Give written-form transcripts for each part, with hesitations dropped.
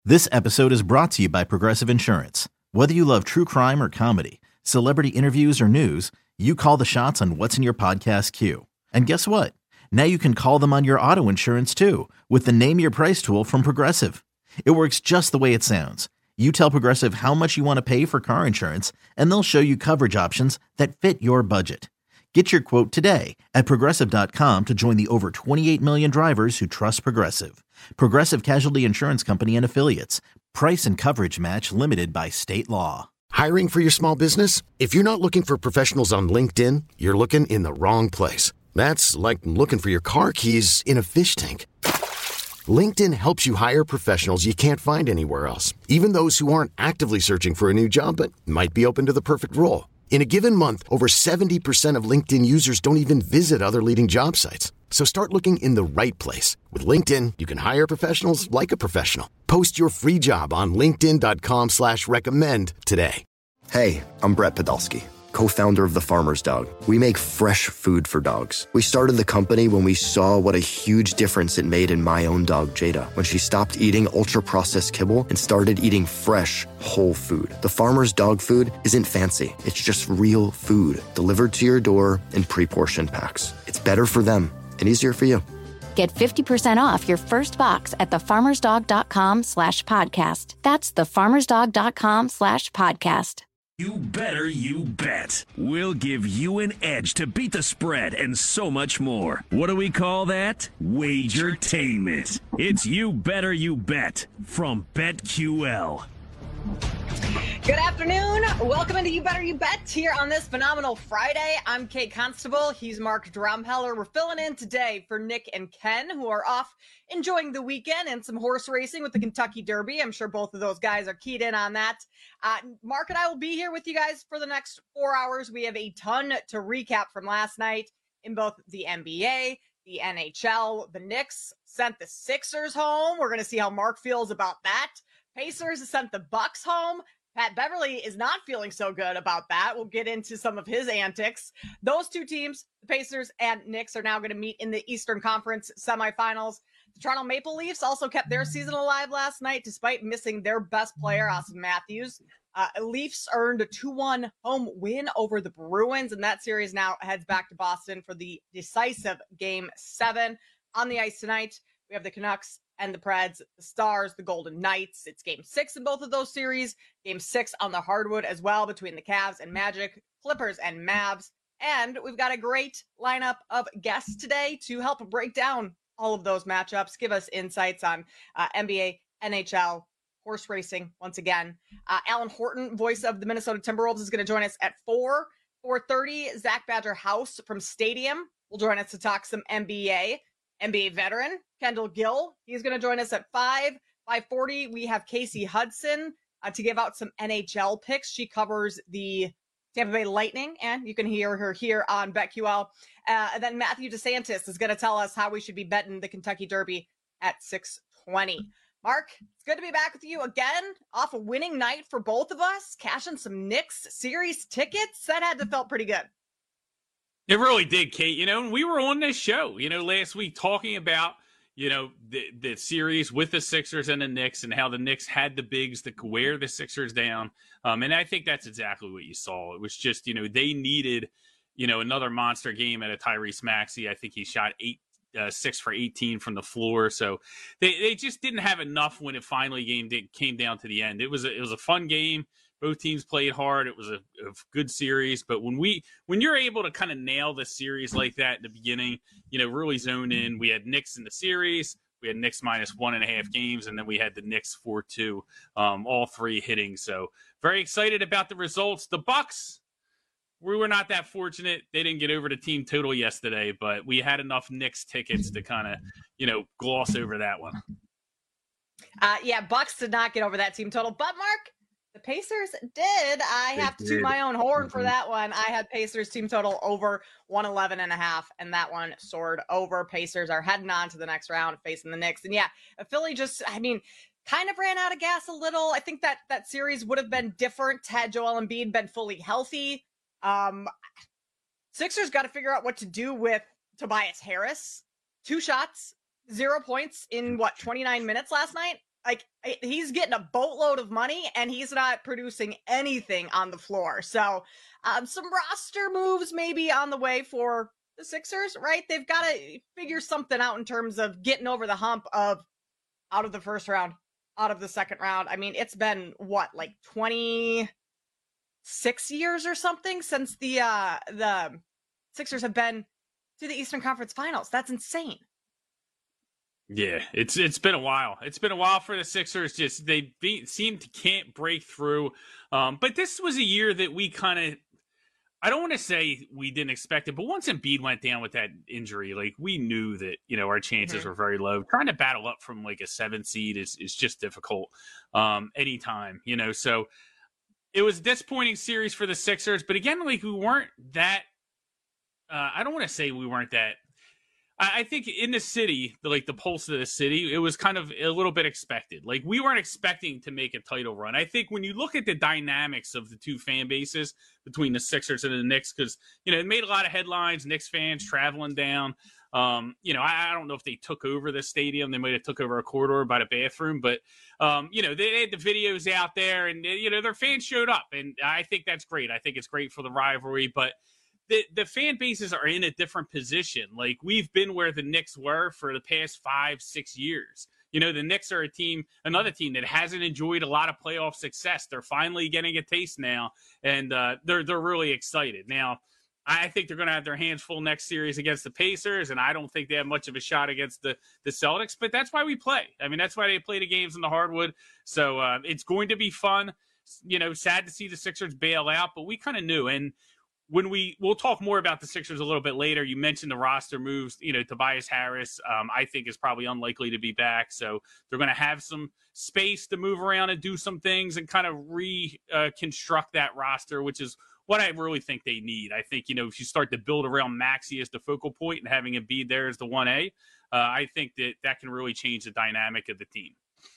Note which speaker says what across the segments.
Speaker 1: This episode is brought to you by Progressive Insurance. Whether you love true crime or comedy, celebrity interviews or news, you call the shots on what's in your podcast queue. And guess what? Now you can call them on your auto insurance too with the Name Your Price tool from Progressive. It works just the way it sounds. You tell Progressive how much you want to pay for car insurance, and they'll show you coverage options that fit your budget. Get your quote today at Progressive.com to join the over 28 million drivers who trust Progressive. Progressive Casualty Insurance Company and Affiliates. Price and coverage match limited by state law.
Speaker 2: Hiring for your small business? If you're not looking for professionals on LinkedIn, you're looking in the wrong place. That's like looking for your car keys in a fish tank. LinkedIn helps you hire professionals you can't find anywhere else, even those who aren't actively searching for a new job but might be open to the perfect role. In a given month, over 70% of LinkedIn users don't even visit other leading job sites. So start looking in the right place. With LinkedIn, you can hire professionals like a professional. Post your free job on linkedin.com/recommend today.
Speaker 3: Hey, I'm Brett Podolsky, co-founder of The Farmer's Dog. We make fresh food for dogs. We started the company when we saw what a huge difference it made in my own dog, Jada, when she stopped eating ultra-processed kibble and started eating fresh, whole food. The Farmer's Dog food isn't fancy. It's just real food delivered to your door in pre-portioned packs. It's better for them and easier for you.
Speaker 4: Get 50% off your first box at thefarmersdog.com/podcast. That's thefarmersdog.com/podcast.
Speaker 5: You better you bet. We'll give you an edge to beat the spread and so much more. What do we call that? Wagertainment. It's You Better You Bet from BetQL.
Speaker 6: Good afternoon. Welcome into You Better You Bet here on this phenomenal Friday. I'm Kate Constable. He's Mark Drumheller. We're filling in today for Nick and Ken, who are off enjoying the weekend and some horse racing with the Kentucky Derby. I'm sure both of those guys are keyed in on that. Mark and I will be here with you guys for the next 4 hours. We have a ton to recap from last night in both the NBA, the NHL. The Knicks sent the Sixers home. We're going to see how Mark feels about that. Pacers sent the Bucks home. Pat Beverly is not feeling so good about that. We'll get into some of his antics. Those two teams, the Pacers and Knicks, are now going to meet in the Eastern Conference semifinals. The Toronto Maple Leafs also kept their season alive last night despite missing their best player, Auston Matthews. Leafs earned a 2-1 home win over the Bruins, and that series now heads back to Boston for the decisive Game 7. On the ice tonight, we have the Canucks and the Preds, the Stars, the Golden Knights. It's Game 6 in both of those series. Game 6 on the hardwood as well between the Cavs and Magic, Clippers and Mavs. And we've got a great lineup of guests today to help break down all of those matchups, give us insights on NBA, NHL, horse racing once again. Alan Horton, voice of the Minnesota Timberwolves, is going to join us at 4:30. Zach Badger House from Stadium will join us to talk some NBA. NBA veteran Kendall Gill, he's going to join us at 5:40. We have Casey Hudson to give out some NHL picks. She covers the Tampa Bay Lightning, and you can hear her here on BetQL. And then Matthew DeSantis is going to tell us how we should be betting the Kentucky Derby at 6:20. Mark, it's good to be back with you again off a winning night for both of us, cashing some Knicks series tickets. That had to felt pretty good.
Speaker 7: It really did, Kate. And we were on this show, last week talking about, the series with the Sixers and the Knicks and how the Knicks had the bigs that could wear the Sixers down. And I think that's exactly what you saw. It was just, they needed, another monster game out of Tyrese Maxey. I think he shot 6 for 18 from the floor. So they just didn't have enough when it finally came down to the end. It was a fun game. Both teams played hard. It was a good series. But when you're able to kind of nail the series like that at the beginning, really zone in. We had Knicks in the series. We had Knicks minus 1.5 games, and then we had the Knicks 4-2, all three hitting. So very excited about the results. The Bucks, we were not that fortunate. They didn't get over the team total yesterday, but we had enough Knicks tickets to kind of, gloss over that one.
Speaker 6: Bucks did not get over that team total. But, Mark, the Pacers did. I have to toot my own horn for that one. I had Pacers team total over 111.5, and that one soared over. Pacers are heading on to the next round facing the Knicks. And Philly just, kind of ran out of gas a little. I think that series would have been different had Joel Embiid been fully healthy. Sixers got to figure out what to do with Tobias Harris. 2 shots, 0 points in 29 minutes last night. Like, he's getting a boatload of money, and he's not producing anything on the floor. So, some roster moves maybe on the way for the Sixers, right? They've got to figure something out in terms of getting over the hump of out of the first round, out of the second round. I mean, it's been, what, like 26 years or something since the Sixers have been to the Eastern Conference Finals. That's insane.
Speaker 7: Yeah, it's been a while. It's been a while for the Sixers. Just they seem to can't break through. But this was a year that we kind of, I don't want to say we didn't expect it, but once Embiid went down with that injury, like we knew that, you know, our chances were very low. Trying to battle up from like a 7 seed is just difficult anytime, you know. So it was a disappointing series for the Sixers. But again, like we weren't that, I don't want to say we weren't that. I think in the city, like the pulse of the city, it was kind of a little bit expected. Like we weren't expecting to make a title run. I think when you look at the dynamics of the two fan bases between the Sixers and the Knicks, because, you know, it made a lot of headlines, Knicks fans traveling down. You know, I don't know if they took over the stadium. They might have took over a corridor by the bathroom, but, you know, they had the videos out there and, you know, their fans showed up. And I think that's great. I think it's great for the rivalry, but the fan bases are in a different position. Like we've been where the Knicks were for the past 5-6 years. You know, the Knicks are another team that hasn't enjoyed a lot of playoff success. They're finally getting a taste now, and they're really excited. Now, I think they're going to have their hands full next series against the Pacers, and I don't think they have much of a shot against the Celtics, but that's why we play. I mean, that's why they play the games in the hardwood. So it's going to be fun. You know, sad to see the Sixers bail out, but we kind of knew. And when we'll talk more about the Sixers a little bit later. You mentioned the roster moves. You know, Tobias Harris, I think is probably unlikely to be back. So they're going to have some space to move around and do some things and kind of reconstruct that roster, which is what I really think they need. I think, you know, if you start to build around Maxey as the focal point and having Embiid there as the 1A, I think that can really change the dynamic of the team.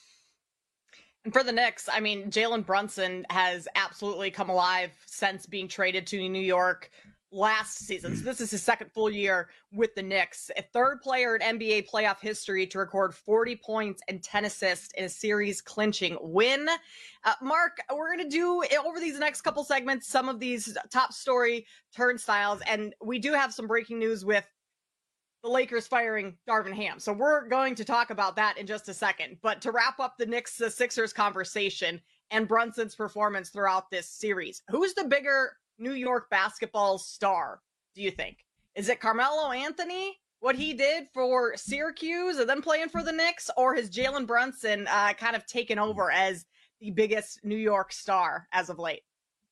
Speaker 6: And for the Knicks, I mean, Jalen Brunson has absolutely come alive since being traded to New York last season. So this is his second full year with the Knicks. A third player in NBA playoff history to record 40 points and 10 assists in a series-clinching win. Mark, we're going to do, over these next couple segments, some of these top story turnstiles. And we do have some breaking news with the Lakers firing Darvin Ham. So we're going to talk about that in just a second. But to wrap up the Knicks-Sixers conversation and Brunson's performance throughout this series, who's the bigger New York basketball star, do you think? Is it Carmelo Anthony, what he did for Syracuse and then playing for the Knicks? Or has Jalen Brunson kind of taken over as the biggest New York star as of late?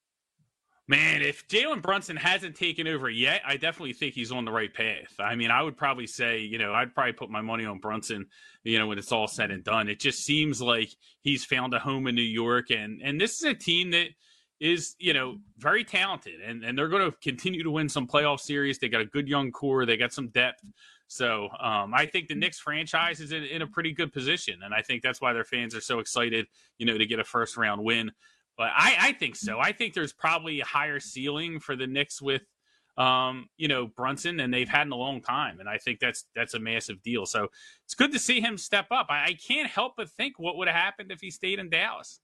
Speaker 7: Man, if Jalen Brunson hasn't taken over yet, I definitely think he's on the right path. I mean, I would probably say, you know, I'd probably put my money on Brunson, you know, when it's all said and done. It just seems like he's found a home in New York. And this is a team that is, you know, very talented. And they're going to continue to win some playoff series. They got a good young core. They got some depth. So I think the Knicks franchise is in a pretty good position. And I think that's why their fans are so excited, you know, to get a first-round win. But I think so. I think there's probably a higher ceiling for the Knicks with, you know, Brunson than they've had in a long time. And I think that's a massive deal. So it's good to see him step up. I can't help but think what would have happened if he stayed in Dallas.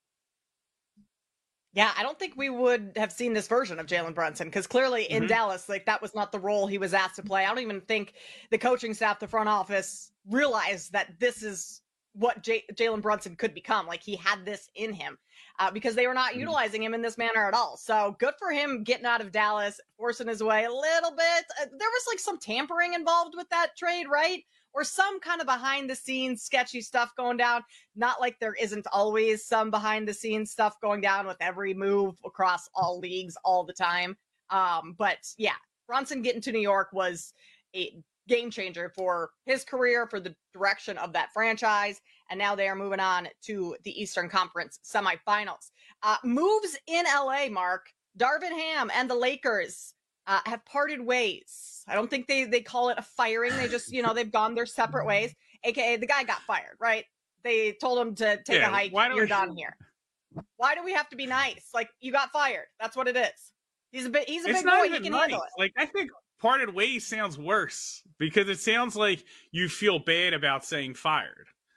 Speaker 6: Yeah, I don't think we would have seen this version of Jalen Brunson because clearly in Dallas, like that was not the role he was asked to play. I don't even think the coaching staff, the front office realized that this is what Jalen Brunson could become. Like he had this in him because they were not utilizing him in this manner at all. So good for him getting out of Dallas, forcing his way a little bit. There was like some tampering involved with that trade, right? Or some kind of behind the scenes sketchy stuff going down. Not like there isn't always some behind the scenes stuff going down with every move across all leagues all the time. But yeah, Brunson getting to New York was a game changer for his career, for the direction of that franchise. And now they are moving on to the Eastern Conference semifinals. Moves in LA, Mark. Darvin Ham and the Lakers have parted ways. I don't think they call it a firing. They just, you know, they've gone their separate ways. AKA the guy got fired, right? They told him to take a hike. You're done here. Why do we have to be nice? Like, you got fired. That's what it is. He's a big boy. He can handle it.
Speaker 7: Like, I think parted ways sounds worse because it sounds like you feel bad about saying fired.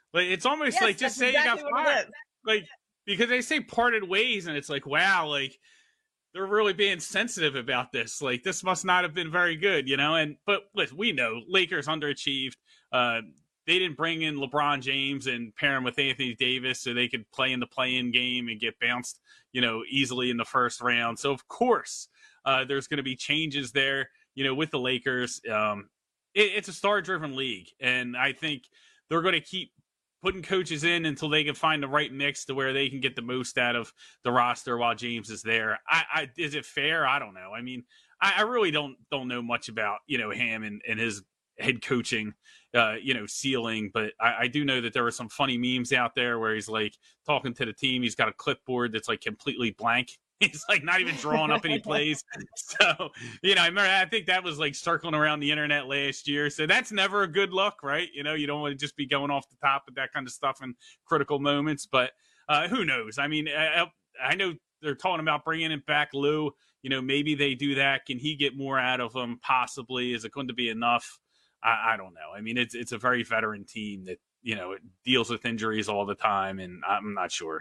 Speaker 7: Like, it's almost
Speaker 6: Yes,
Speaker 7: like, just say
Speaker 6: exactly
Speaker 7: you got fired. Like, because they say parted ways, and it's like, wow, like, they're really being sensitive about this. Like, this must not have been very good, but listen, we know Lakers underachieved. They didn't bring in LeBron James and pair him with Anthony Davis so they could play in the play-in game and get bounced, easily in the first round. So, of course, there's going to be changes there, with the Lakers. It's a star-driven league, and I think they're going to keep putting coaches in until they can find the right mix to where they can get the most out of the roster while James is there. Is it fair? I don't know. I mean, I really don't know much about, Ham and his head coaching, ceiling, but I do know that there were some funny memes out there where he's like talking to the team. He's got a clipboard that's like completely blank. He's like not even drawing up any plays. So, I think that was like circling around the internet last year. So that's never a good look, right? You don't want to just be going off the top with that kind of stuff in critical moments, but who knows? I mean, I know they're talking about bringing it back Lou. Maybe they do that. Can he get more out of them? Possibly. Is it going to be enough? I don't know. I mean, it's a very veteran team that, it deals with injuries all the time, and I'm not sure.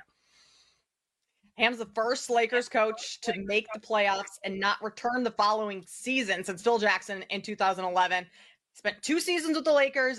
Speaker 6: Ham's the first Lakers coach to make the playoffs and not return the following season since Phil Jackson in 2011. Spent 2 seasons with the Lakers,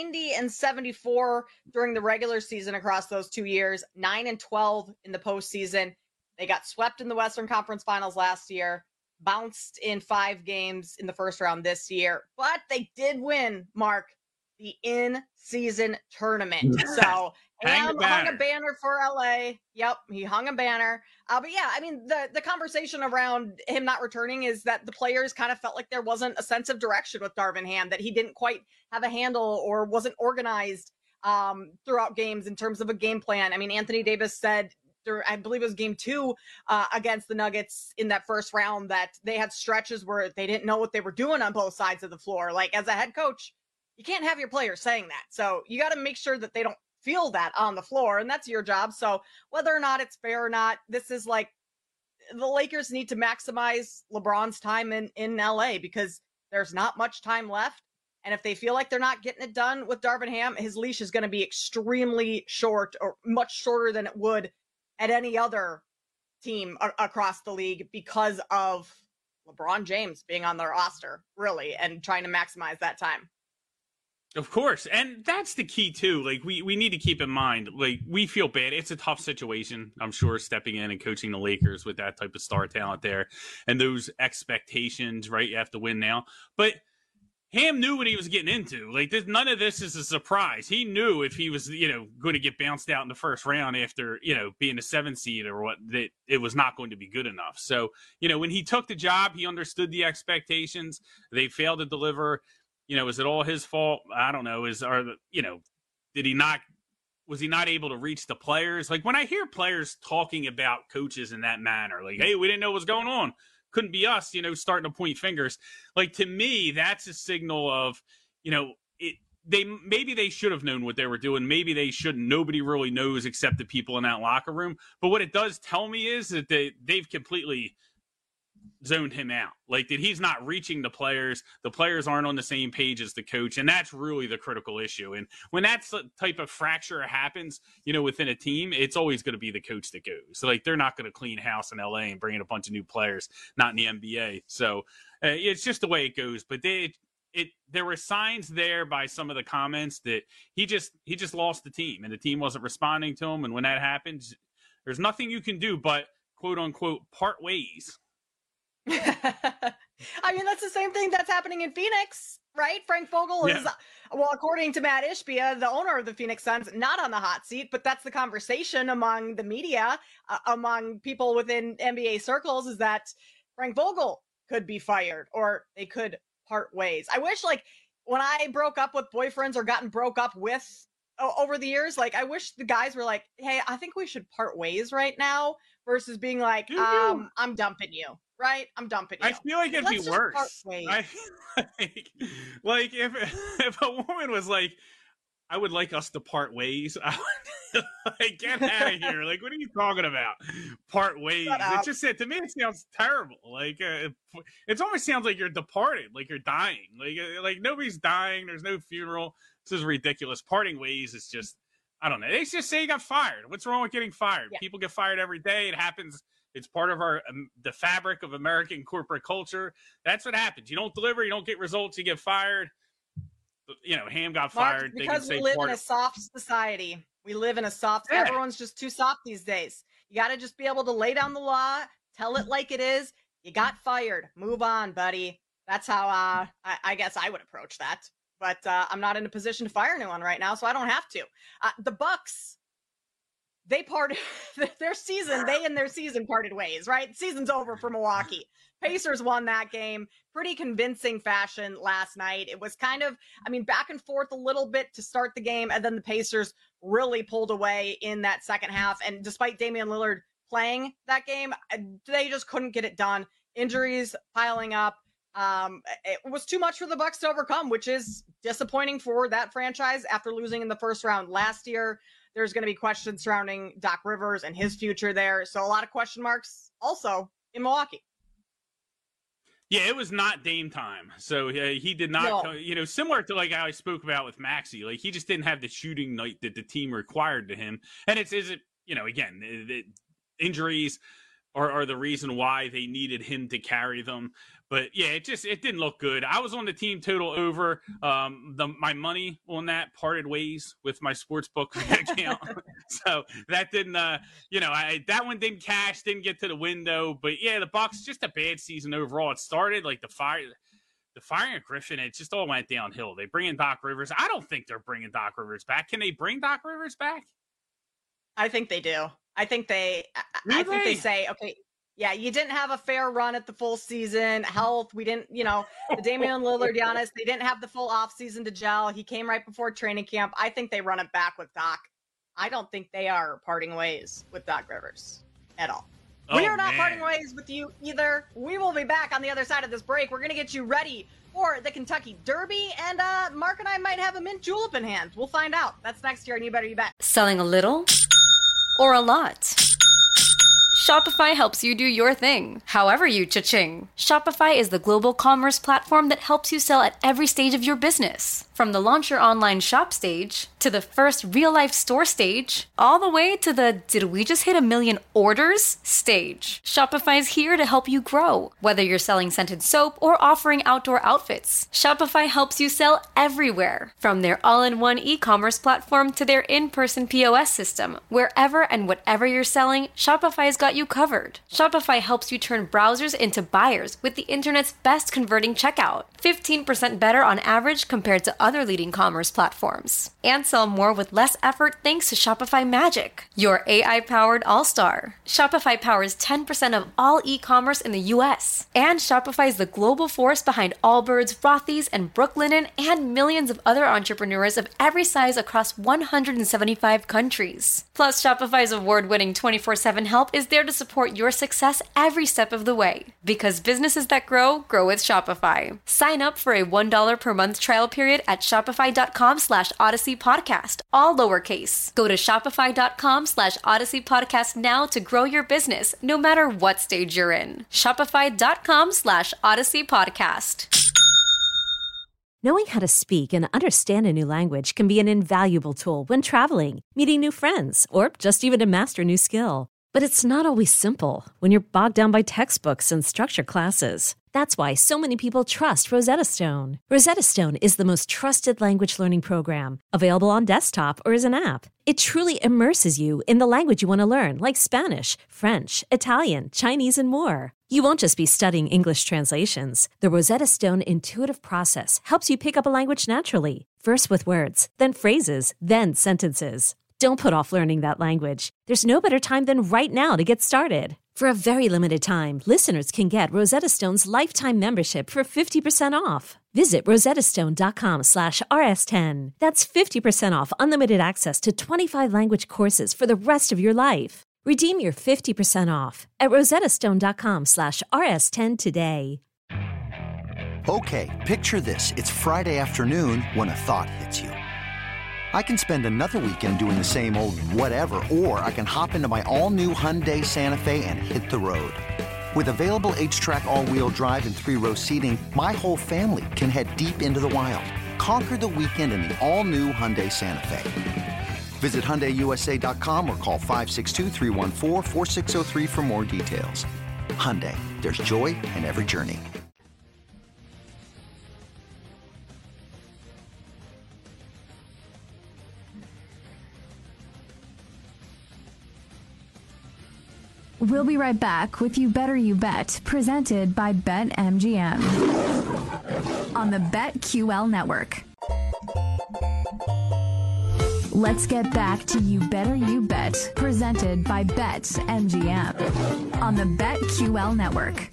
Speaker 6: 90-74 during the regular season across those 2 years, 9-12 in the postseason. They got swept in the Western Conference Finals last year, bounced in 5 games in the first round this year, but they did win, Mark, the in-season tournament. So Ham hung a banner for LA. Yep, he hung a banner. But yeah, I mean, the conversation around him not returning is that the players kind of felt like there wasn't a sense of direction with Darvin Ham, that he didn't quite have a handle or wasn't organized throughout games in terms of a game plan. I mean, Anthony Davis said, I believe it was game 2 against the Nuggets in that first round, that they had stretches where they didn't know what they were doing on both sides of the floor. Like, as a head coach, you can't have your players saying that. So you got to make sure that they don't feel that on the floor, and that's your job. So whether or not it's fair or not, this is like the Lakers need to maximize LeBron's time in LA because there's not much time left. And if they feel like they're not getting it done with Darvin Ham, his leash is going to be extremely short, or much shorter than it would at any other team across the league, because of LeBron James being on the roster, really, and trying to maximize that time.
Speaker 7: Of course. And that's the key too. Like, we need to keep in mind, like, we feel bad. It's a tough situation, I'm sure, stepping in and coaching the Lakers with that type of star talent there and those expectations, right? You have to win now. But Ham knew what he was getting into. Like, none of this is a surprise. He knew if he was, going to get bounced out in the first round after, being a 7 seed or what, that it was not going to be good enough. So, when he took the job, he understood the expectations. They failed to deliver. Is it all his fault? I don't know. Was he not able to reach the players? Like, when I hear players talking about coaches in that manner, like, hey, we didn't know what was going on, couldn't be us, starting to point fingers. Like, to me, that's a signal of, maybe they should have known what they were doing. Maybe they shouldn't. Nobody really knows except the people in that locker room. But what it does tell me is that they've completely zoned him out. Like, that he's not reaching the players. The players aren't on the same page as the coach, and that's really the critical issue. And when that type of fracture happens, within a team, it's always going to be the coach that goes. So, like, they're not going to clean house in LA and bring in a bunch of new players, not in the NBA. So it's just the way it goes. But there were signs there by some of the comments that he just lost the team, and the team wasn't responding to him. And when that happens, there's nothing you can do but, quote unquote, part ways.
Speaker 6: I mean, that's the same thing that's happening in Phoenix, right? Frank Vogel is, well, according to Matt Ishbia, the owner of the Phoenix Suns, not on the hot seat, but that's the conversation among the media, among people within NBA circles, is that Frank Vogel could be fired, or they could part ways. I wish, like, when I broke up with boyfriends or gotten broke up with over the years, like, I wish the guys were like, hey, I think we should part ways right now, versus being like, I'm dumping you. Right? I'm dumping you.
Speaker 7: I feel like it'd be worse. I feel like if a woman was like, I would like us to part ways, I would like, get out of here. Like, what are you talking about? Part ways. It just said, to me, it sounds terrible. Like, it almost sounds like you're departed, like you're dying. Like nobody's dying. There's no funeral. This is ridiculous. Parting ways is just, I don't know. They just say he got fired. What's wrong with getting fired? Yeah. People get fired every day. It happens. It's part of the fabric of American corporate culture. That's what happens. You don't deliver, you don't get results, you get fired. Ham got fired.
Speaker 6: Because we live in a soft society. We live in a soft. Yeah. Everyone's just too soft these days. You got to just be able to lay down the law, tell it like it is. You got fired. Move on, buddy. That's how I guess I would approach that. But I'm not in a position to fire anyone right now, so I don't have to. The Bucks, they parted their season. They and their season parted ways, right? Season's over for Milwaukee. Pacers won that game. Pretty convincing fashion last night. It was kind of, back and forth a little bit to start the game, and then the Pacers really pulled away in that second half. And despite Damian Lillard playing that game, they just couldn't get it done. Injuries piling up. It was too much for the Bucks to overcome, which is disappointing for that franchise after losing in the first round last year. There's going to be questions surrounding Doc Rivers and his future there. So a lot of question marks also in Milwaukee.
Speaker 7: Yeah, it was not Dame time. So he did not, similar to like how I spoke about with Maxey, like he just didn't have the shooting night that the team required to him. And the injuries are the reason why they needed him to carry them. But yeah, it didn't look good. I was on the team total over. My money on that parted ways with my sportsbook account. So that didn't, that one didn't cash, didn't get to the window. But yeah, the Bucks, just a bad season overall. It started like the firing of Griffin. It just all went downhill. They bring in Doc Rivers. I don't think they're bringing Doc Rivers back. Can they bring Doc Rivers back?
Speaker 6: I think they do. I think they say, okay, yeah, you didn't have a fair run at the full season. Health, we didn't, the Damian Lillard, Giannis, they didn't have the full offseason to gel. He came right before training camp. I think they run it back with Doc. I don't think they are parting ways with Doc Rivers at all. We are not parting ways with you either. We will be back on the other side of this break. We're going to get you ready for the Kentucky Derby, and Mark and I might have a mint julep in hand. We'll find out. That's next year, and You Better You Bet.
Speaker 8: Selling a little or a lot? Shopify helps you do your thing, however you cha-ching. Shopify is the global commerce platform that helps you sell at every stage of your business. From the launch your online shop stage, to the first real-life store stage, all the way to the did we just hit 1 million orders stage. Shopify is here to help you grow. Whether you're selling scented soap or offering outdoor outfits, Shopify helps you sell everywhere. From their all-in-one e-commerce platform to their in-person POS system, wherever and whatever you're selling, Shopify's got you covered. Shopify helps you turn browsers into buyers with the internet's best converting checkout. 15% better on average compared to other leading commerce platforms. And sell more with less effort thanks to Shopify Magic, your AI-powered all-star. Shopify powers 10% of all e-commerce in the U.S. And Shopify is the global force behind Allbirds, Rothy's, and Brooklinen, and millions of other entrepreneurs of every size across 175 countries. Plus, Shopify's award-winning 24/7 help is there to support your success every step of the way. Because businesses that grow with Shopify. Sign up for a $1 per month trial period at shopify.com/Odyssey Podcast, all lowercase. Go to shopify.com/Odyssey Podcast now to grow your business, no matter what stage you're in. Shopify.com/Odyssey Podcast.
Speaker 9: Knowing how to speak and understand a new language can be an invaluable tool when traveling, meeting new friends, or just even to master a new skill. But it's not always simple when you're bogged down by textbooks and structured classes. That's why so many people trust Rosetta Stone. Rosetta Stone is the most trusted language learning program, available on desktop or as an app. It truly immerses you in the language you want to learn, like Spanish, French, Italian, Chinese, and more. You won't just be studying English translations. The Rosetta Stone intuitive process helps you pick up a language naturally, first with words, then phrases, then sentences. Don't put off learning that language. There's no better time than right now to get started. For a very limited time, listeners can get Rosetta Stone's lifetime membership for 50% off. Visit rosettastone.com/rs10. That's 50% off unlimited access to 25 language courses for the rest of your life. Redeem your 50% off at rosettastone.com/rs10 today.
Speaker 10: Okay, picture this. It's Friday afternoon when a thought hits you. I can spend another weekend doing the same old whatever, or I can hop into my all-new Hyundai Santa Fe and hit the road. With available H-Track all-wheel drive and 3-row seating, my whole family can head deep into the wild. Conquer the weekend in the all-new Hyundai Santa Fe. Visit HyundaiUSA.com or call 562-314-4603 for more details. Hyundai, there's joy in every journey.
Speaker 11: We'll be right back with You Better You Bet, presented by BetMGM on the BetQL network. Let's get back to You Better You Bet, presented by BetMGM on the BetQL network.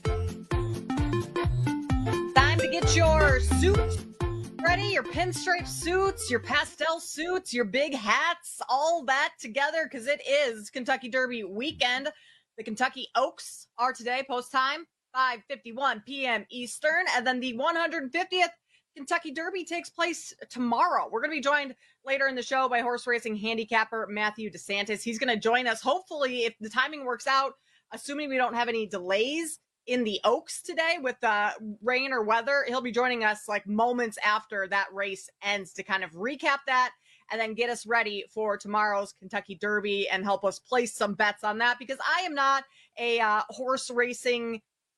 Speaker 6: Time to get your suit ready, your pinstripe suits, your pastel suits, your big hats, all that together, because it is Kentucky Derby weekend. The Kentucky Oaks are today, post time, 5:51 p.m. Eastern. And then the 150th Kentucky Derby takes place tomorrow. We're going to be joined later in the show by horse racing handicapper Matthew DeSantis. He's going to join us, hopefully, if the timing works out, assuming we don't have any delays in the Oaks today with rain or weather. He'll be joining us like moments after that race ends to kind of recap that and then get us ready for tomorrow's Kentucky Derby and help us place some bets on that, because I am not a horse racing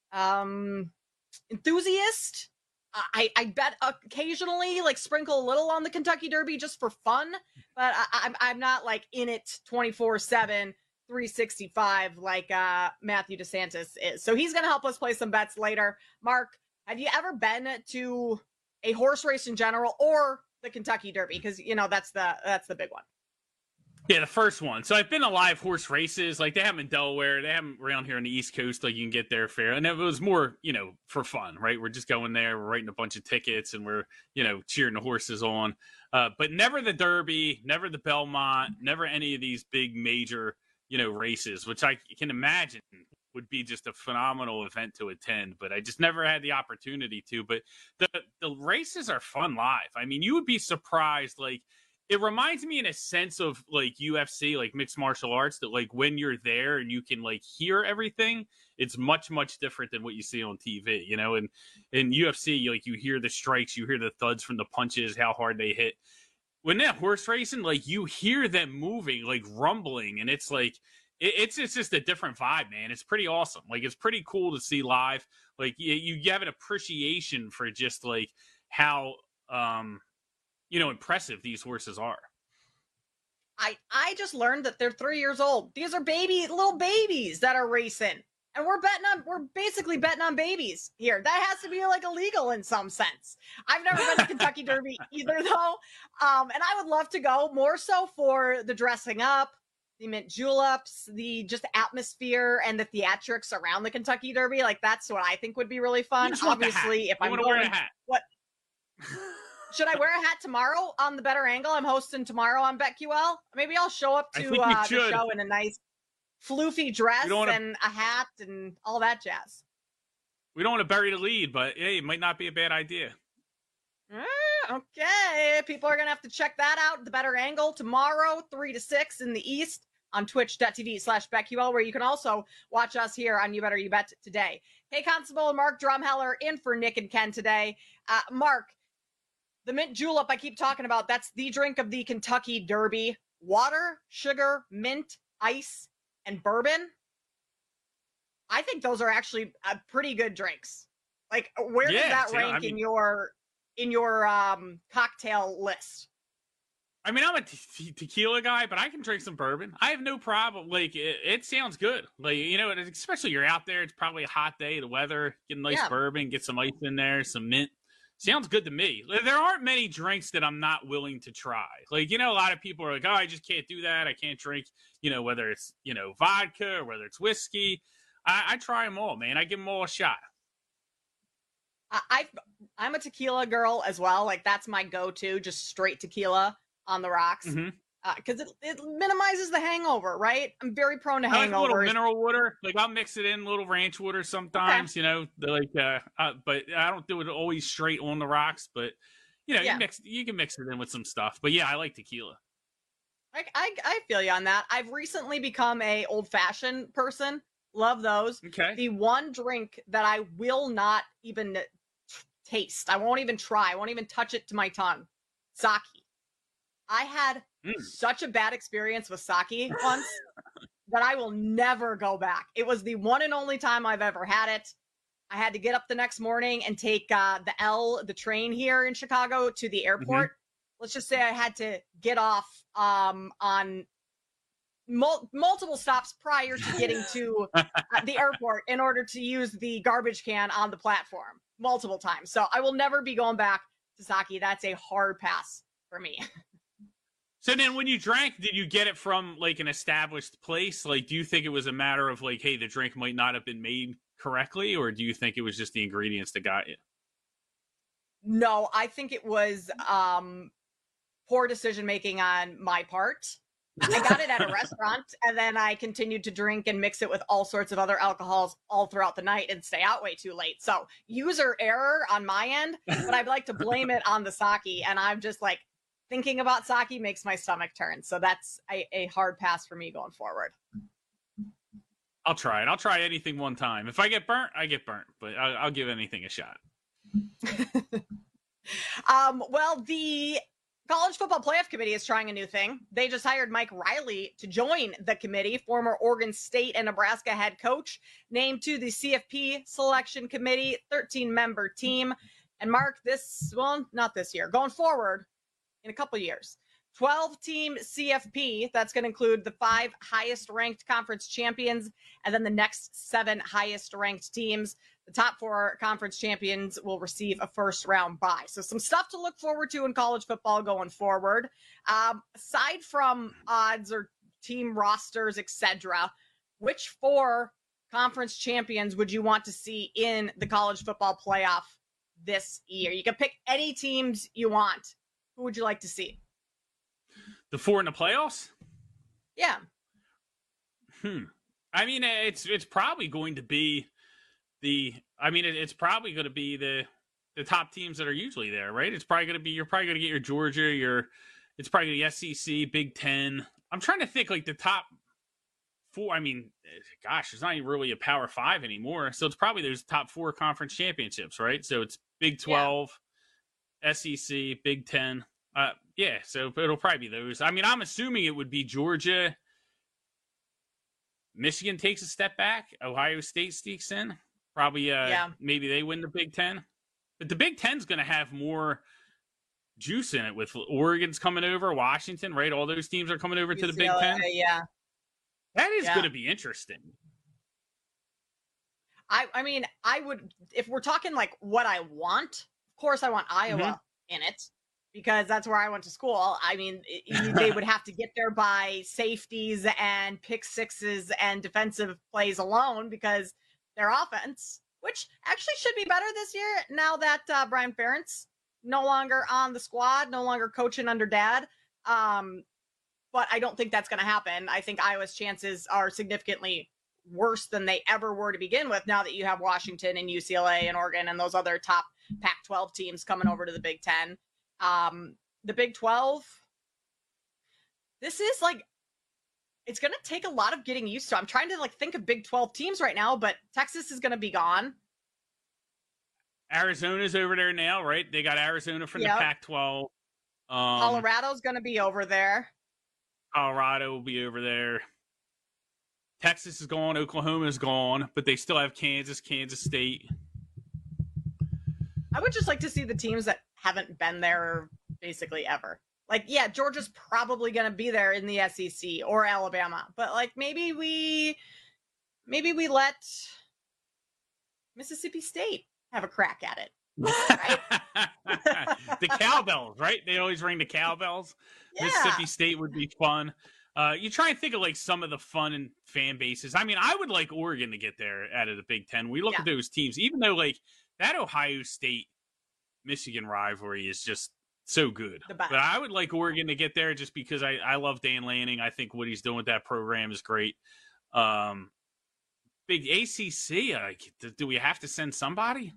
Speaker 6: enthusiast. I bet occasionally, like sprinkle a little on the Kentucky Derby just for fun, but I'm not like in it 24/7, 365 like Matthew DeSantis is. So he's going to help us play some bets later. Mark, have you ever been to a horse race in general or the Kentucky Derby? Because, you know, that's the big one.
Speaker 7: Yeah, the first one. So I've been to live horse races. Like, they have them in Delaware. They have them around here on the East Coast. Like, you can get there fair. And it was more, you know, for fun, right? We're just going there. We're writing a bunch of tickets and we're, you know, cheering the horses on. But never the Derby, never the Belmont, never any of these big major, you know, races, which I can imagine would be just a phenomenal event to attend. But I just never had the opportunity to. But the races are fun live. I mean, you would be surprised, like, it reminds me in a sense of like UFC, like mixed martial arts, that like when you're there and you can like hear everything, it's much, much different than what you see on TV, you know? And in UFC, like you hear the strikes, you hear the thuds from the punches, how hard they hit. When that horse racing, like you hear them moving, like rumbling, and it's like, it's just a different vibe, man. It's pretty awesome. Like, it's pretty cool to see live. Like you have an appreciation for just like how, you know, impressive these horses are.
Speaker 6: I just learned that they're 3 years old. These are little babies that are racing. And we're basically betting on babies here. That has to be like illegal in some sense. I've never been to Kentucky Derby either though. And I would love to go, more so for the dressing up, the mint juleps, the just atmosphere and the theatrics around the Kentucky Derby. Like, that's what I think would be really fun. Obviously, if I'm going to
Speaker 7: wear a hat.
Speaker 6: What? Should I wear a hat tomorrow on the Better Angle? I'm hosting tomorrow on BetQL. Maybe I'll show up to the show in a nice floofy dress and a hat and all that jazz.
Speaker 7: We don't want to bury the lead, but hey, it might not be a bad idea.
Speaker 6: Okay. People are going to have to check that out. The Better Angle tomorrow, 3 to 6 in the East on twitch.tv/BetQL, where you can also watch us here on You Better You Bet today. Hey, Constable and Mark Drumheller in for Nick and Ken today. Mark, the mint julep I keep talking about, that's the drink of the Kentucky Derby. Water, sugar, mint, ice, and bourbon. I think those are actually pretty good drinks. Like, where does that rank in your cocktail list?
Speaker 7: I mean, I'm a tequila guy, but I can drink some bourbon. I have no problem. Like, it sounds good. Like, you know, especially you're out there, it's probably a hot day, the weather, get a nice bourbon, get some ice in there, some mint. Sounds good to me. There aren't many drinks that I'm not willing to try. Like, you know, a lot of people are like, oh, I just can't do that. I can't drink, you know, whether it's, you know, vodka or whether it's whiskey. I try them all, man. I give them all a shot.
Speaker 6: I'm a tequila girl as well. Like, that's my go-to, just straight tequila on the rocks. Because it minimizes the hangover, right? I'm very prone to hangovers.
Speaker 7: I like a little mineral water. Like, I'll mix it in, a little ranch water sometimes, you know, like, but I don't do it always straight on the rocks. But, you know, you can mix it in with some stuff. But yeah, I like tequila.
Speaker 6: I feel you on that. I've recently become a old-fashioned person. Love those.
Speaker 7: Okay.
Speaker 6: The one drink that I will not even taste, I won't even try, I won't even touch it to my tongue, sake. I had such a bad experience with sake once that I will never go back. It was the one and only time I've ever had it. I had to get up the next morning and take the train here in Chicago to the airport. Let's just say I had to get off on multiple stops prior to getting to the airport in order to use the garbage can on the platform multiple times. So I will never be going back to sake. That's a hard pass for me.
Speaker 7: So then when you drank, did you get it from like an established place? Like, do you think it was a matter of like, hey, the drink might not have been made correctly, or do you think it was just the ingredients that got you?
Speaker 6: No, I think it was poor decision making on my part. I got it at a restaurant, and then I continued to drink and mix it with all sorts of other alcohols all throughout the night and stay out way too late. So user error on my end, but I'd like to blame it on the sake. And I'm just like, thinking about sake makes my stomach turn. So that's a hard pass for me going forward.
Speaker 7: I'll try it. I'll try anything one time. If I get burnt, I get burnt, but I'll give anything a shot.
Speaker 6: Well, the College Football Playoff Committee is trying a new thing. They just hired Mike Riley to join the committee, former Oregon State and Nebraska head coach, named to the CFP selection committee, 13-member team. And Mark, not this year, going forward in a couple years, 12-team CFP. That's going to include the 5 highest-ranked conference champions and then the next 7 highest-ranked teams. The top 4 conference champions will receive a first-round bye. So some stuff to look forward to in college football going forward. Aside from odds or team rosters, etc., which 4 conference champions would you want to see in the college football playoff this year? You can pick any teams you want. Who would you like to see?
Speaker 7: The 4 in the playoffs?
Speaker 6: Yeah.
Speaker 7: I mean, it's probably going to be it's probably going to be the top teams that are usually there, right? You're probably going to get your Georgia, it's probably the SEC, Big Ten. I'm trying to think like the top 4. I mean, gosh, it's not even really a Power 5 anymore. So it's probably those top 4 conference championships, right? So it's Big 12, SEC, Big Ten. So it'll probably be those. I mean, I'm assuming it would be Georgia. Michigan takes a step back. Ohio State sneaks in. Probably, maybe they win the Big Ten. But the Big Ten's going to have more juice in it with Oregon's coming over, Washington, right? All those teams are coming over to the Big Ten.
Speaker 6: Yeah.
Speaker 7: That is going to be interesting.
Speaker 6: I mean, I would, if we're talking like what I want, of course I want Iowa in it because that's where I went to school. I mean, they would have to get there by safeties and pick sixes and defensive plays alone because their offense, which actually should be better this year now that Brian Ferentz no longer on the squad, no longer coaching under Dad. But I don't think that's going to happen. I think Iowa's chances are significantly worse than they ever were to begin with now that you have Washington and UCLA and Oregon and those other top Pac-12 teams coming over to the Big Ten. The Big 12, this is like, it's going to take a lot of getting used to. I'm trying to think of Big 12 teams right now, but Texas is going to be gone.
Speaker 7: Arizona's over there now, right? They got Arizona from the Pac-12.
Speaker 6: Colorado's going to be over there.
Speaker 7: Colorado will be over there. Texas is gone. Oklahoma's gone, but they still have Kansas State.
Speaker 6: I would just like to see the teams that haven't been there basically ever. Georgia's probably going to be there in the SEC or Alabama, but maybe we let Mississippi State have a crack at it. Right?
Speaker 7: The cowbells, right? They always ring the cowbells. Yeah. Mississippi State would be fun. You try and think of some of the fun and fan bases. I mean, I would like Oregon to get there out of the Big Ten. We look at those teams, even though that Ohio State Michigan rivalry is just so good. But I would like Oregon to get there just because I love Dan Lanning. I think what he's doing with that program is great. Big ACC, do we have to send somebody?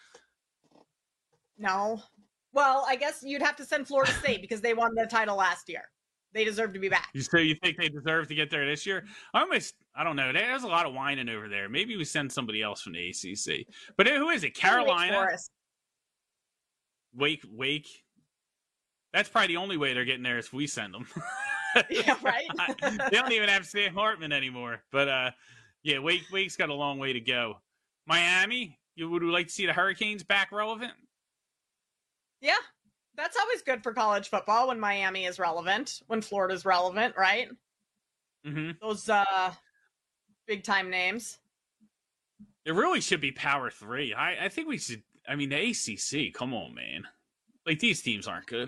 Speaker 6: No. Well, I guess you'd have to send Florida State because they won the title last year. They deserve to be back.
Speaker 7: So you think they deserve to get there this year? I don't know. There's a lot of whining over there. Maybe we send somebody else from the ACC. But who is it? Carolina?
Speaker 6: Wake Forest.
Speaker 7: Wake. That's probably the only way they're getting there is if we send them.
Speaker 6: Yeah, right?
Speaker 7: They don't even have Sam Hartman anymore. But, yeah, Wake's got a long way to go. Miami, would we like to see the Hurricanes back relevant?
Speaker 6: Yeah, that's always good for college football when Miami is relevant, when Florida's relevant, right?
Speaker 7: Mm-hmm.
Speaker 6: Those big-time names.
Speaker 7: It really should be Power 3. I think we should. I mean, the ACC, come on, man. Like, these teams aren't good.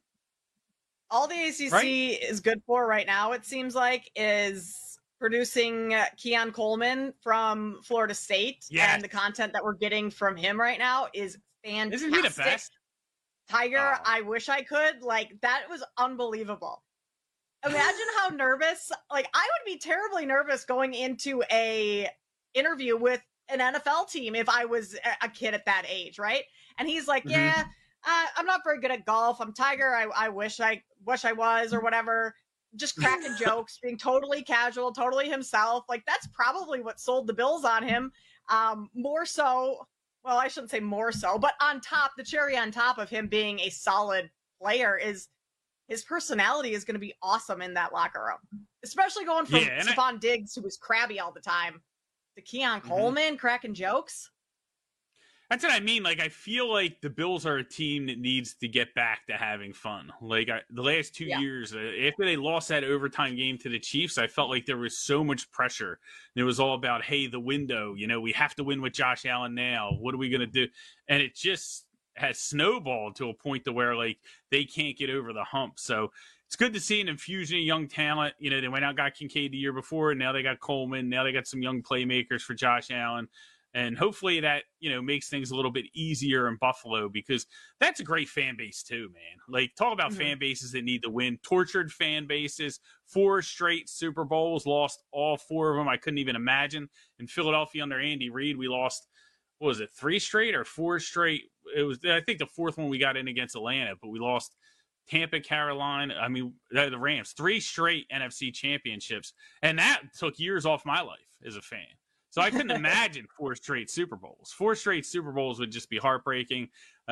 Speaker 6: All the ACC is good for right now, it seems like, is producing Keon Coleman from Florida State.
Speaker 7: Yes.
Speaker 6: And the content that we're getting from him right now is fantastic.
Speaker 7: Isn't he the best?
Speaker 6: Tiger, I wish I could. Like, that was unbelievable. Imagine how nervous, like, I would be terribly nervous going into a interview with an NFL team if I was a kid at that age, right? And he's like, yeah, I'm not very good at golf. I'm Tiger. I wish I was, or whatever. Just cracking jokes, being totally casual, totally himself. Like, that's probably what sold the Bills on him. More so, well, I shouldn't say more so, but on top, the cherry on top of him being a solid player is his personality is going to be awesome in that locker room, especially going from Stephon Diggs, who was crabby all the time, to Keon Coleman cracking jokes.
Speaker 7: That's what I mean. Like, I feel like the Bills are a team that needs to get back to having fun. Like, the last 2 years, after they lost that overtime game to the Chiefs, I felt like there was so much pressure. And it was all about, hey, the window, we have to win with Josh Allen now. What are we going to do? And it just has snowballed to a point to where, like, they can't get over the hump. So it's good to see an infusion of young talent. They went out and got Kincaid the year before, and now they got Coleman. Now they got some young playmakers for Josh Allen. And hopefully that, makes things a little bit easier in Buffalo, because that's a great fan base too, man. Like, talk about fan bases that need to win. Tortured fan bases, 4 straight Super Bowls, lost all 4 of them. I couldn't even imagine. In Philadelphia under Andy Reid, we lost, what was it, 3 straight or 4 straight? It was, I think, the 4th one we got in against Atlanta, but we lost Tampa, Carolina. I mean, the Rams, 3 straight NFC championships. And that took years off my life as a fan. So I couldn't imagine 4 straight Super Bowls. 4 straight Super Bowls would just be heartbreaking.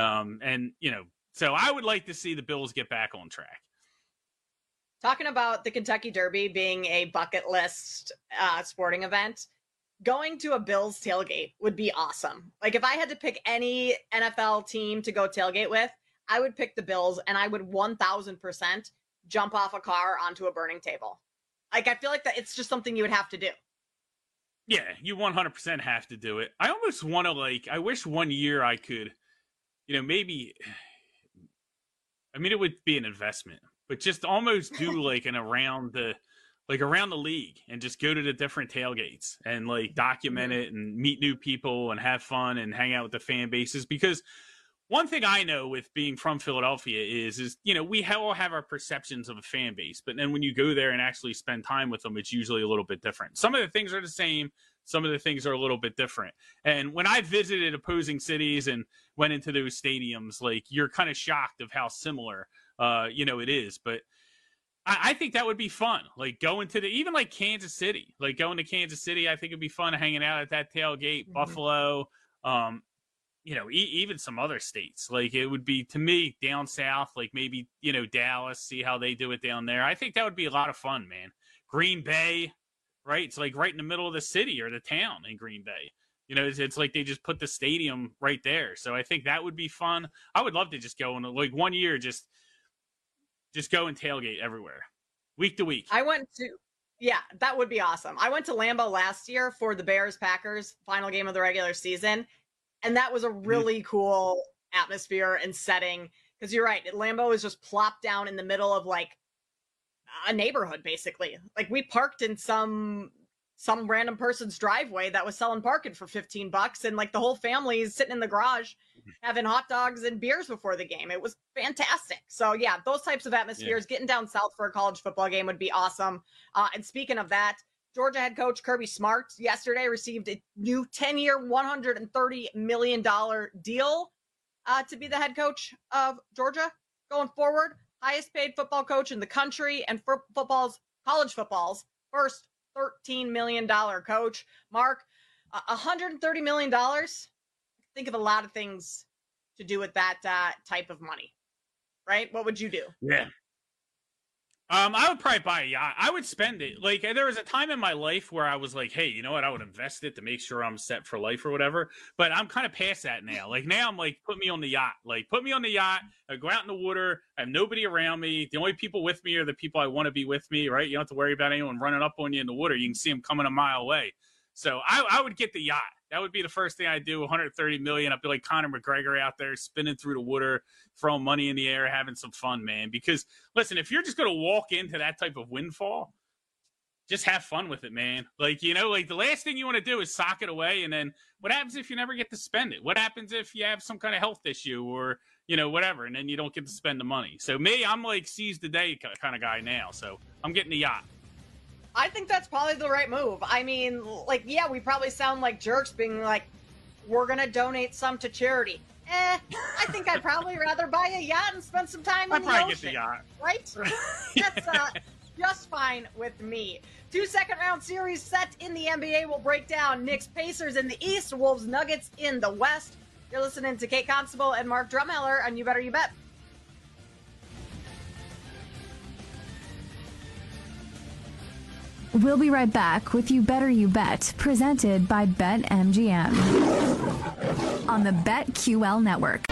Speaker 7: So I would like to see the Bills get back on track.
Speaker 6: Talking about the Kentucky Derby being a bucket list sporting event, going to a Bills tailgate would be awesome. Like, if I had to pick any NFL team to go tailgate with, I would pick the Bills, and I would 1,000% jump off a car onto a burning table. Like, I feel like that it's just something you would have to do.
Speaker 7: Yeah, you 100% have to do it. I almost want to, I wish one year I could, maybe, I mean, it would be an investment, but just almost do an around the league and just go to the different tailgates and document it and meet new people and have fun and hang out with the fan bases. Because one thing I know with being from Philadelphia is we all have our perceptions of a fan base, but then when you go there and actually spend time with them, it's usually a little bit different. Some of the things are the same. Some of the things are a little bit different. And when I visited opposing cities and went into those stadiums, you're kind of shocked of how similar, it is. But I think that would be fun. Going to even Kansas City, going to Kansas City, I think it'd be fun hanging out at that tailgate, Buffalo, even some other states. It would be, to me, down south, maybe, Dallas, see how they do it down there. I think that would be a lot of fun, man. Green Bay, right? It's right in the middle of the city or the town in Green Bay. It's like they just put the stadium right there. So I think that would be fun. I would love to just go and 1 year, just go and tailgate everywhere, week to week.
Speaker 6: Yeah, that would be awesome. I went to Lambeau last year for the Bears-Packers final game of the regular season. And that was a really cool atmosphere and setting, because you're right. Lambeau is just plopped down in the middle of a neighborhood, basically. We parked in some random person's driveway that was selling parking for $15, and the whole family is sitting in the garage having hot dogs and beers before the game. It was fantastic. So yeah, those types of atmospheres, getting down south for a college football game would be awesome. And speaking of that, Georgia head coach Kirby Smart yesterday received a new 10-year, $130 million deal to be the head coach of Georgia going forward. Highest paid football coach in the country, and for college football's first $13 million coach. Mark, $130 million. Think of a lot of things to do with that type of money. right? What would you do?
Speaker 7: Yeah. I would probably buy a yacht. I would spend it. Like, there was a time in my life where I was like, hey, you know what? I would invest it to make sure I'm set for life or whatever. But I'm kind of past that now. Like, now I'm like, put me on the yacht. Like, put me on the yacht. I go out in the water. I have nobody around me. The only people with me are the people I want to be with me, right? You don't have to worry about anyone running up on you in the water. You can see them coming a mile away. So I would get the yacht. That would be the first thing I'd do. 130 million. I'd be like Conor McGregor out there spinning through the water, throwing money in the air, having some fun, man. Because listen, if you're just going to walk into that type of windfall, just have fun with it, man. Like, you know, like the last thing you want to do is sock it away. And then what happens if you never get to spend it? What happens if you have some kind of health issue or, you know, whatever, and then you don't get to spend the money? So me, I'm like seize the day kind of guy now. So I'm getting the yacht.
Speaker 6: I think that's probably the right move. I mean, like, yeah, we probably sound like jerks being like, we're going to donate some to charity. I think I'd probably rather buy a yacht and spend some time in the ocean. Get the yacht. Right? That's just fine with me. 2 second-round series set in the NBA will break down Knicks Pacers in the East, Wolves Nuggets in the West. You're listening to Kate Constable and Mark Drumheller on You Better You Bet.
Speaker 11: We'll be right back with You Better You Bet, presented by BetMGM on the BetQL network.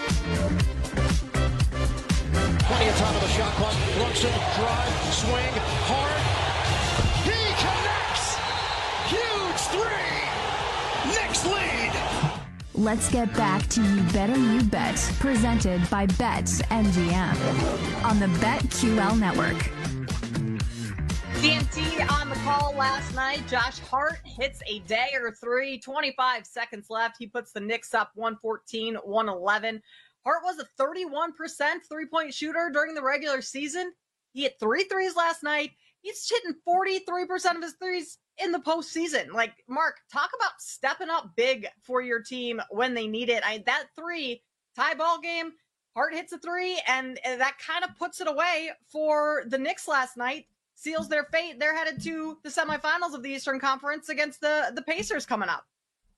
Speaker 12: Plenty of time on the shot clock. Brunson, drive, swing, hard. He connects. Huge three. Knicks lead.
Speaker 11: Let's get back to You Better You Bet, presented by BetMGM on the BetQL network.
Speaker 6: TNT on the call last night. Josh Hart hits a dagger three, 25 seconds left. He puts the Knicks up 114-111. Hart was a 31% three-point shooter during the regular season. He hit 3 threes last night. He's hitting 43% of his threes in the postseason. Like, Mark, talk about stepping up big for your team when they need it. That three, tie ball game, Hart hits a three, and that kind of puts it away for the Knicks last night. Seals their fate. They're headed to the semifinals of the Eastern Conference against the Pacers coming up.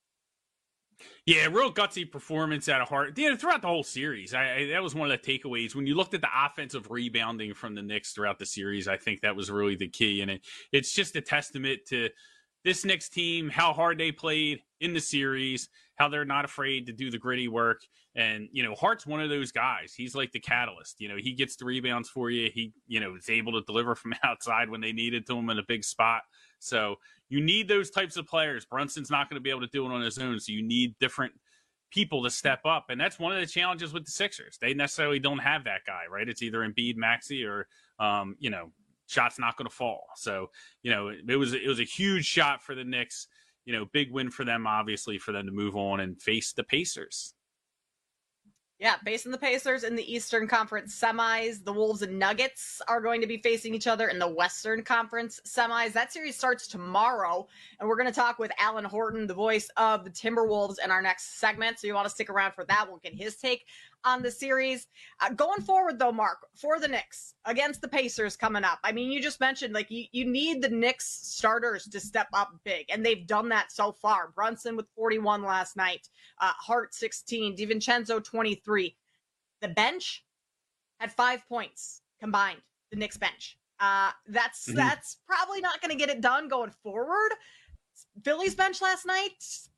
Speaker 7: Yeah, real gutsy performance out of Hart. You know, throughout the whole series, that was one of the takeaways. When you looked at the offensive rebounding from the Knicks throughout the series, I think that was really the key. And it's just a testament to this Knicks team, how hard they played in the series, how they're not afraid to do the gritty work. And, you know, Hart's one of those guys. He's like the catalyst. You know, he gets the rebounds for you. He, you know, is able to deliver from outside when they needed to him in a big spot. So you need those types of players. Brunson's not going to be able to do it on his own. So you need different people to step up. And that's one of the challenges with the Sixers. They necessarily don't have that guy, right? It's either Embiid, Maxey, or, you know, shot's not going to fall. So, you know, it was a huge shot for the Knicks. You know, big win for them, obviously, for them to move on and face the Pacers.
Speaker 6: Yeah, facing the Pacers in the Eastern Conference semis. The Wolves and Nuggets are going to be facing each other in the Western Conference semis. That series starts tomorrow, and we're going to talk with Alan Horton, the voice of the Timberwolves, in our next segment. So you want to stick around for that. We'll get his take on the series. Going forward, though, Mark, for the Knicks against the Pacers coming up, I mean, you just mentioned, like, you need the Knicks starters to step up big, and they've done that so far. Brunson with 41 last night, Hart 16, DiVincenzo 23. The bench had 5 points combined, the Knicks bench. That's probably not going to get it done going forward. Philly's bench last night,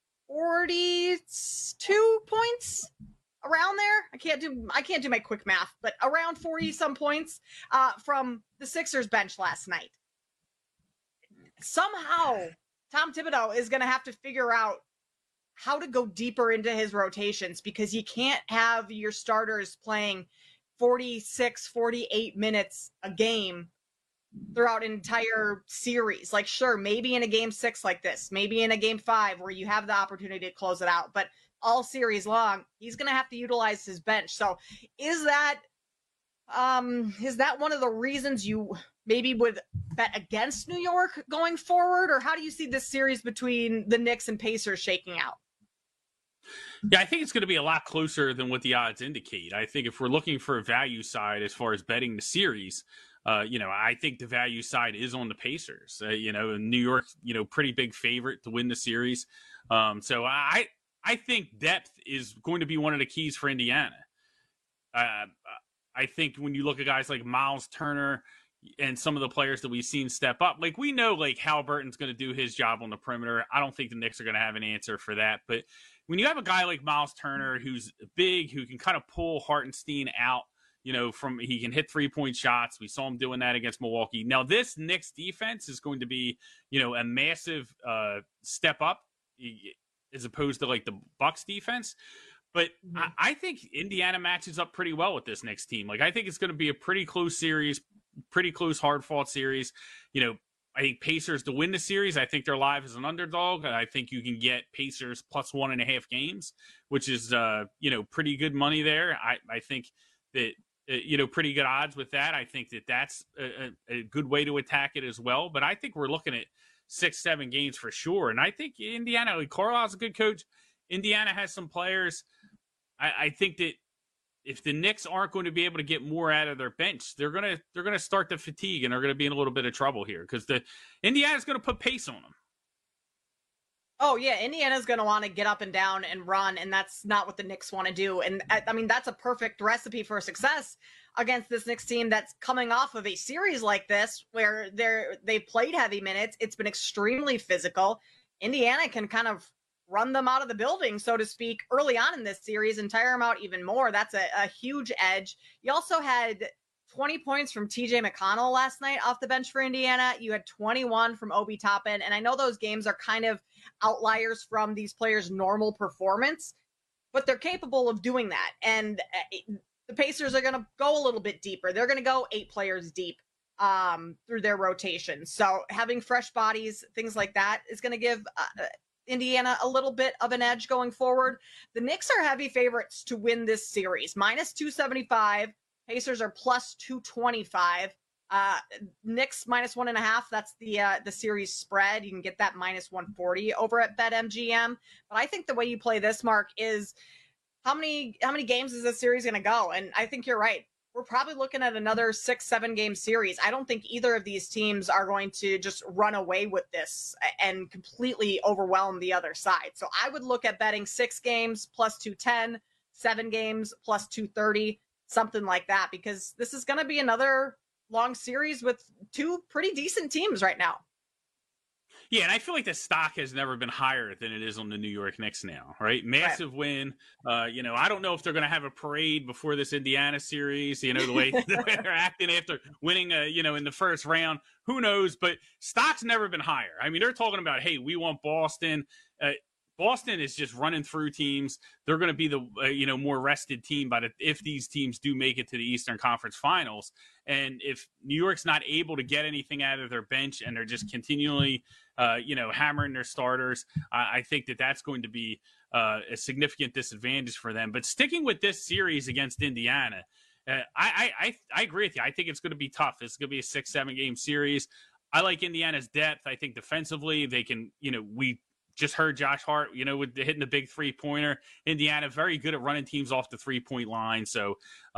Speaker 6: 42 points. Around there, I can't do my quick math, but around 40 some points from the Sixers bench last night. Somehow, Tom Thibodeau is going to have to figure out how to go deeper into his rotations, because you can't have your starters playing 46, 48 minutes a game throughout an entire series. Like, sure, maybe in a game 6 like this, maybe in a game 5 where you have the opportunity to close it out, but all series long, he's going to have to utilize his bench. So is that one of the reasons you maybe would bet against New York going forward? Or how do you see this series between the Knicks and Pacers shaking out?
Speaker 7: Yeah, I think it's going to be a lot closer than what the odds indicate. I think if we're looking for a value side as far as betting the series, you know, I think the value side is on the Pacers. You know, New York, you know, pretty big favorite to win the series. So I think depth is going to be one of the keys for Indiana. I think when you look at guys like Miles Turner and some of the players that we've seen step up, like we know like Halliburton's going to do his job on the perimeter. I don't think the Knicks are going to have an answer for that. But when you have a guy like Miles Turner who's big, who can kind of pull Hartenstein out, he can hit 3-point shots. We saw him doing that against Milwaukee. Now this Knicks defense is going to be, a massive step up as opposed to like the Bucks defense. But I think Indiana matches up pretty well with this Knicks team. Like I think it's going to be a pretty close series, pretty close, hard-fought series. I think Pacers to win the series. I think they're live as an underdog. I think you can get Pacers plus 1.5 games, which is, pretty good money there. I think that, pretty good odds with that. I think that that's a good way to attack it as well. But I think we're looking at 6-7 games for sure. And I think Indiana, like Carlisle's a good coach. Indiana has some players. I think that if the Knicks aren't going to be able to get more out of their bench, they're gonna start to fatigue and they're gonna be in a little bit of trouble here because the Indiana's gonna put pace on them.
Speaker 6: Oh yeah, Indiana's gonna want to get up and down and run, and that's not what the Knicks want to do. And I mean that's a perfect recipe for success against this Knicks team that's coming off of a series like this where they played heavy minutes. It's been extremely physical. Indiana can kind of run them out of the building, so to speak, early on in this series and tire them out even more. That's a huge edge. You also had 20 points from TJ McConnell last night off the bench for Indiana. You had 21 from Obi Toppin. And I know those games are kind of outliers from these players' normal performance, but they're capable of doing that. And the Pacers are going to go a little bit deeper. They're going to go 8 players deep through their rotation. So having fresh bodies, things like that is going to give Indiana a little bit of an edge going forward. The Knicks are heavy favorites to win this series, minus 275. Pacers are plus 225. Knicks minus 1.5. That's the series spread. You can get that minus 140 over at BetMGM. But I think the way you play this, Mark, is how many games is this series going to go? And I think you're right. We're probably looking at another 6-7 game series. I don't think either of these teams are going to just run away with this and completely overwhelm the other side. So I would look at betting 6 games plus 210, 7 games plus 230, something like that, because this is going to be another long series with 2 pretty decent teams right now.
Speaker 7: Yeah, and I feel like the stock has never been higher than it is on the New York Knicks now, right? Massive win. I don't know if they're going to have a parade before this Indiana series, the way they're acting after winning, in the first round. Who knows? But stock's never been higher. I mean, they're talking about, hey, we want Boston. Boston is just running through teams. They're going to be the more rested team if these teams do make it to the Eastern Conference Finals. And if New York's not able to get anything out of their bench and they're just continually hammering their starters, I think that's going to be a significant disadvantage for them. But sticking with this series against Indiana, I agree with you. I think it's going to be tough. It's going to be a 6-7 game series. I like Indiana's depth. I think defensively they can, we just heard Josh Hart, with hitting the big 3-pointer. Indiana, very good at running teams off the 3-point line. So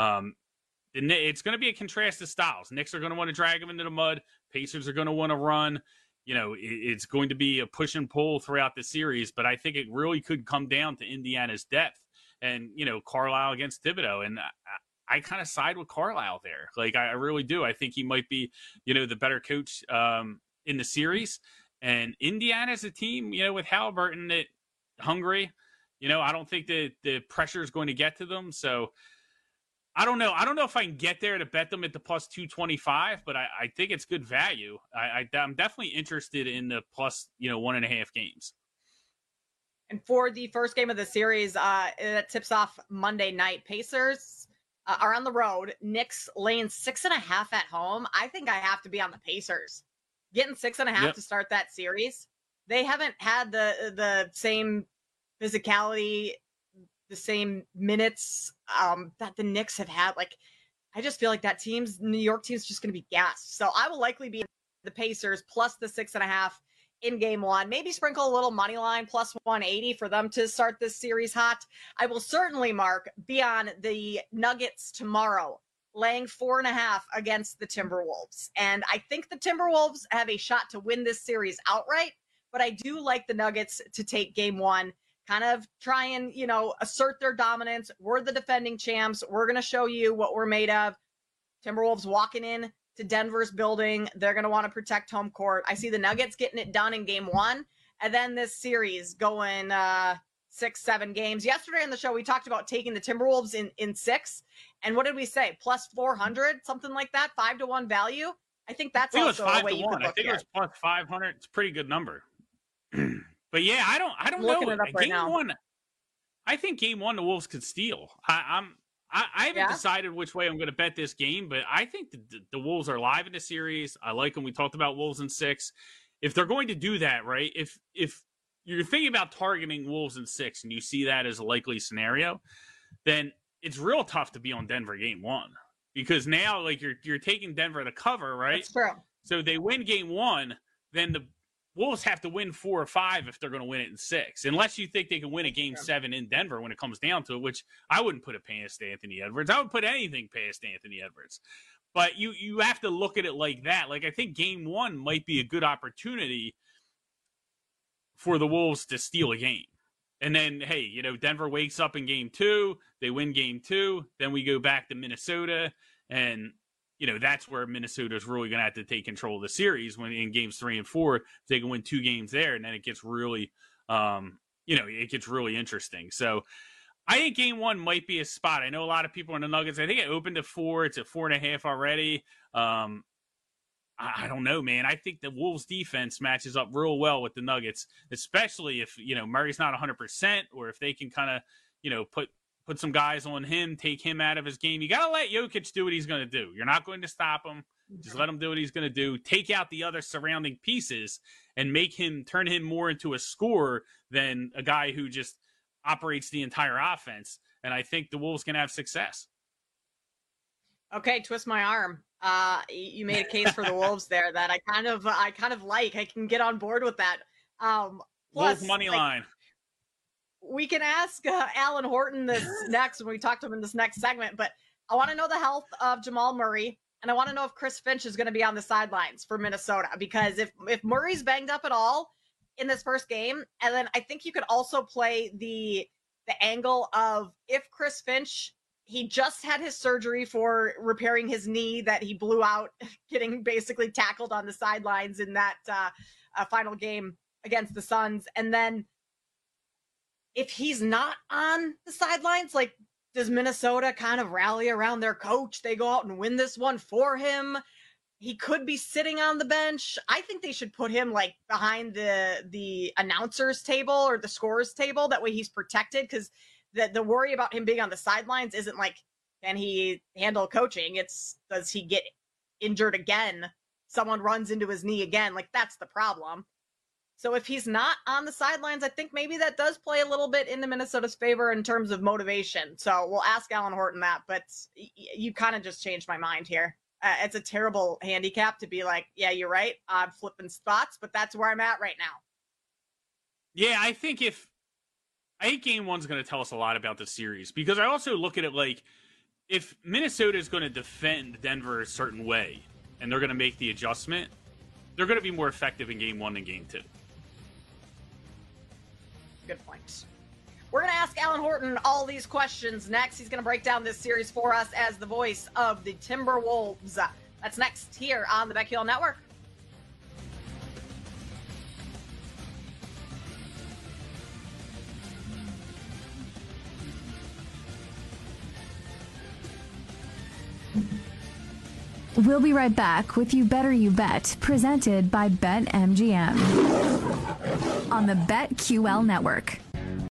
Speaker 7: it's going to be a contrast of styles. Knicks are going to want to drag them into the mud. Pacers are going to want to run. It's going to be a push and pull throughout the series, but I think it really could come down to Indiana's depth and, Carlisle against Thibodeau. And I kind of side with Carlisle there. Like, I really do. I think he might be, the better coach in the series. And Indiana's a team, with Halliburton that hungry. I don't think that the pressure is going to get to them. So I don't know. I don't know if I can get there to bet them at the plus 225, but I think it's good value. I'm definitely interested in the plus, 1.5 games.
Speaker 6: And for the first game of the series, that tips off Monday night. Pacers are on the road. Knicks laying 6.5 at home. I think I have to be on the Pacers. Getting 6.5 to start that series. They haven't had the same physicality, the same minutes that the Knicks have had. Like, I just feel like that New York team's just going to be gassed. So I will likely be the Pacers plus the 6.5 in game 1. Maybe sprinkle a little money line plus 180 for them to start this series hot. I will certainly, Mark, be on the Nuggets tomorrow, laying 4.5 against the Timberwolves. And I think the Timberwolves have a shot to win this series outright, but I do like the Nuggets to take game 1 kind of try and, assert their dominance. We're the defending champs. We're going to show you what we're made of. Timberwolves walking in to Denver's building. They're going to want to protect home court. I see the Nuggets getting it done in game 1. And then this series going 6-7 games. Yesterday on the show, we talked about taking the Timberwolves in 6. And what did we say? Plus 400, something like that, 5-1 value. I think that's also a way you could look.
Speaker 7: I think it was plus 500. It's a pretty good number. But yeah, I don't know.
Speaker 6: Looking it up right now.
Speaker 7: Game 1, I think game 1 the Wolves could steal. I haven't decided which way I'm going to bet this game, but I think the Wolves are live in the series. I like them. We talked about Wolves in 6. If they're going to do that, right? If you're thinking about targeting Wolves in 6 and you see that as a likely scenario, then it's real tough to be on Denver game 1 because now like you're taking Denver to cover, right?
Speaker 6: That's true.
Speaker 7: So they win game 1, then the Wolves have to win 4 or 5 if they're going to win it in 6, unless you think they can win a game 7 in Denver when it comes down to it, which I wouldn't put it past Anthony Edwards. I would put anything past Anthony Edwards. But you have to look at it like that. Like I think game 1 might be a good opportunity for the Wolves to steal a game. And then, hey, Denver wakes up in game 2, they win game 2, then we go back to Minnesota, and that's where Minnesota's really going to have to take control of the series when in games 3 and 4, they can win 2 games there. And then it gets really, it gets really interesting. So I think game 1 might be a spot. I know a lot of people in the Nuggets, I think it opened at 4. It's at 4.5 already. I don't know, man. I think the Wolves defense matches up real well with the Nuggets, especially if, Murray's not 100% or if they can kind of, put some guys on him, take him out of his game. You got to let Jokic do what he's going to do. You're not going to stop him. Just let him do what he's going to do. Take out the other surrounding pieces and turn him more into a scorer than a guy who just operates the entire offense. And I think the Wolves can have success. Okay,
Speaker 6: twist my arm. You made a case for the Wolves there that I kind of like. I can get on board with that.
Speaker 7: Wolves money line.
Speaker 6: We can ask Alan Horton this next when we talk to him in this next segment, but I want to know the health of Jamal Murray, and I want to know if Chris Finch is going to be on the sidelines for Minnesota, because if Murray's banged up at all in this first game, and then I think you could also play the angle of if Chris Finch, he just had his surgery for repairing his knee that he blew out, getting basically tackled on the sidelines in that final game against the Suns, and then if he's not on the sidelines, like, does Minnesota kind of rally around their coach? They go out and win this one for him. He could be sitting on the bench. I think they should put him like behind the announcers table or the scorers table. That way he's protected, because the worry about him being on the sidelines isn't like, can he handle coaching? It's, does he get injured again? Someone runs into his knee again. Like, that's the problem. So if he's not on the sidelines, I think maybe that does play a little bit into Minnesota's favor in terms of motivation. So we'll ask Alan Horton that, but you kind of just changed my mind here. It's a terrible handicap to be like, yeah, you're right, I'm flipping spots, but that's where I'm at right now.
Speaker 7: Yeah, I think game 1's going to tell us a lot about the series, because I also look at it like, if Minnesota is going to defend Denver a certain way and they're going to make the adjustment, they're going to be more effective in game 1 than game 2.
Speaker 6: Good point. We're going to ask Alan Horton all these questions next. He's going to break down this series for us as the voice of the Timberwolves. That's next here on the BetQL Network.
Speaker 11: We'll be right back with You Better You Bet, presented by BetMGM on the BetQL Network.